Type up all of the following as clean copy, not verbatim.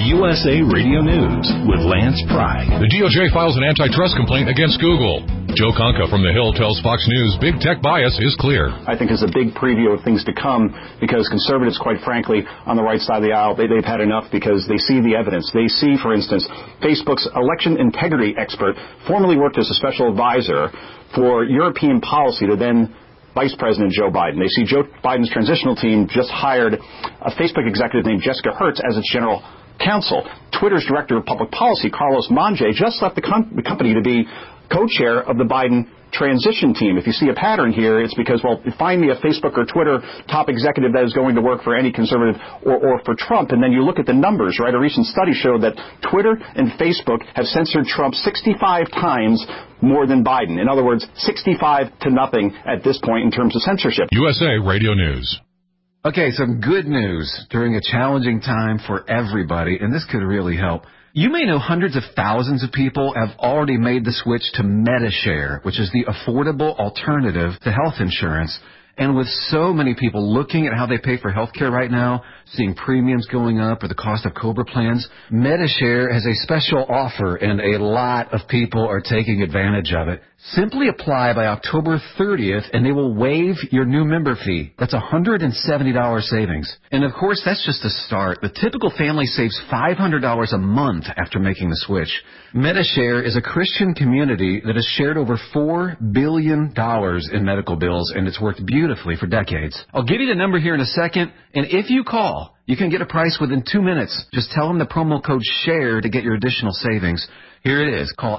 USA Radio News with Lance Pry. The DOJ files an antitrust complaint against Google. Joe Conca from The Hill tells Fox News big tech bias is clear. I think is a big preview of things to come because conservatives, quite frankly, on the right side of the aisle, they've had enough because they see the evidence. They see, for instance, Facebook's election integrity expert formerly worked as a special advisor for European policy to then Vice President Joe Biden. They see Joe Biden's transitional team just hired a Facebook executive named Jessica Hertz as its general counsel. Twitter's director of public policy, Carlos Monge, just left the company to be co-chair of the Biden transition team. If you see a pattern here, it's because, well, find me a Facebook or Twitter top executive that is going to work for any conservative or for Trump, and then you look at the numbers, right? A recent study showed that Twitter and Facebook have censored Trump 65 times more than Biden. In other words, 65 to nothing at this point in terms of censorship. USA Radio News. Okay, some good news during a challenging time for everybody, and this could really help. You may know hundreds of thousands of people have already made the switch to Medi-Share, which is the affordable alternative to health insurance. And with so many people looking at how they pay for health care right now, seeing premiums going up or the cost of COBRA plans, Medi-Share has a special offer, and a lot of people are taking advantage of it. Simply apply by October 30th, and they will waive your new member fee. That's $170 savings. And, of course, that's just the start. The typical family saves $500 a month after making the switch. Medi-Share is a Christian community that has shared over $4 billion in medical bills, and it's worked beautifully for decades. I'll give you the number here in a second, and if you call, you can get a price within 2 minutes. Just tell them the promo code SHARE to get your additional savings. Here it is. Call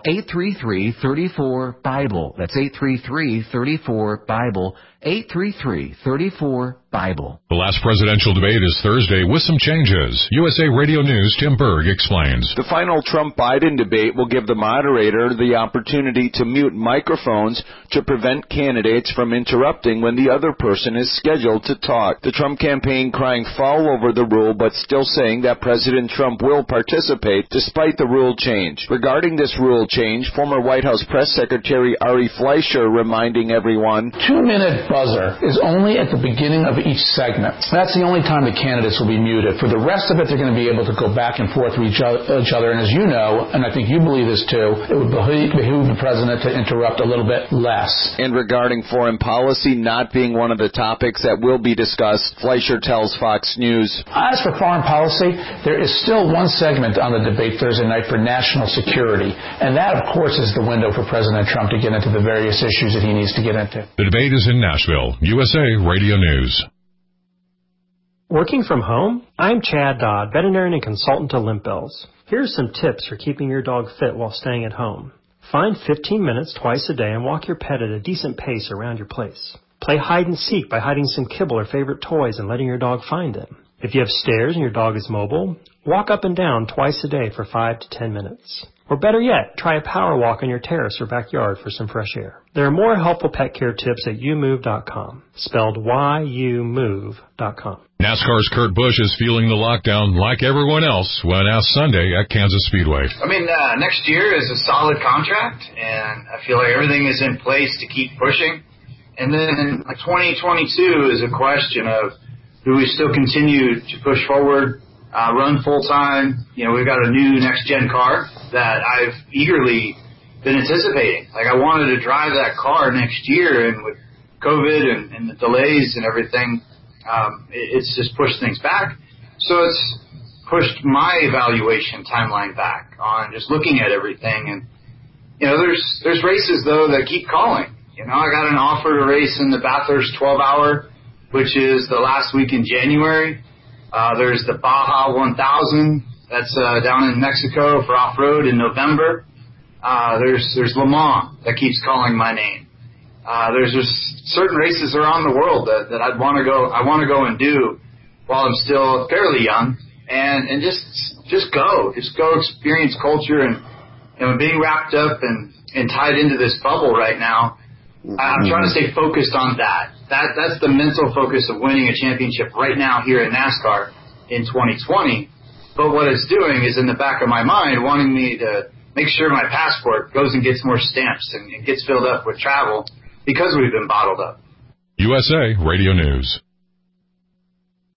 833-34-BIBLE. That's 833-34-BIBLE. 833-34-BIBLE. The last presidential debate is Thursday with some changes. USA Radio News' Tim Berg explains. The final Trump-Biden debate will give the moderator the opportunity to mute microphones to prevent candidates from interrupting when the other person is scheduled to talk. The Trump campaign crying foul over the rule, but still saying that President Trump will participate despite the rule change. Regarding this rule change, former White House Press Secretary Ari Fleischer reminding everyone, 2-minute buzzer is only at the beginning of each segment. That's the only time the candidates will be muted. For the rest of it, they're going to be able to go back and forth with each other. And as you know, and I think you believe this too, it would behoove the president to interrupt a little bit less. And regarding foreign policy not being one of the topics that will be discussed, Fleischer tells Fox News. As for foreign policy, there is still one segment on the debate Thursday night for national security. And that, of course, is the window for President Trump to get into the various issues that he needs to get into. The debate is in Nashville. USA Radio News. Working from home? I'm Chad Dodd, veterinarian and consultant to Limp Bells. Here's some tips for keeping your dog fit while staying at home. Find 15 minutes twice a day and walk your pet at a decent pace around your place. Play hide and seek by hiding some kibble or favorite toys and letting your dog find them. If you have stairs and your dog is mobile, walk up and down twice a day for 5 to 10 minutes. Or better yet, try a power walk on your terrace or backyard for some fresh air. There are more helpful pet care tips at youmove.com, spelled youmove.com. NASCAR's Kurt Busch is feeling the lockdown like everyone else when asked Sunday at Kansas Speedway. Next year is a solid contract, and I feel like everything is in place to keep pushing. And then 2022 is a question of do we still continue to push forward, run full-time. We've got a new next-gen car that I've eagerly been anticipating. I wanted to drive that car next year, and with COVID and the delays and everything, it's just pushed things back. So it's pushed my evaluation timeline back on just looking at everything. And, there's races, though, that keep calling. I got an offer to race in the Bathurst 12-hour, which is the last week in January. There's the Baja 1000 that's down in Mexico for off-road in November. There's Le Mans that keeps calling my name. There's just certain races around the world that I want to go and do while I'm still fairly young, and just go experience culture and being wrapped up and tied into this bubble right now. I'm trying to stay focused on that. That's the mental focus of winning a championship right now here in NASCAR in 2020. But what it's doing is in the back of my mind wanting me to make sure my passport goes and gets more stamps and gets filled up with travel because we've been bottled up. USA Radio News.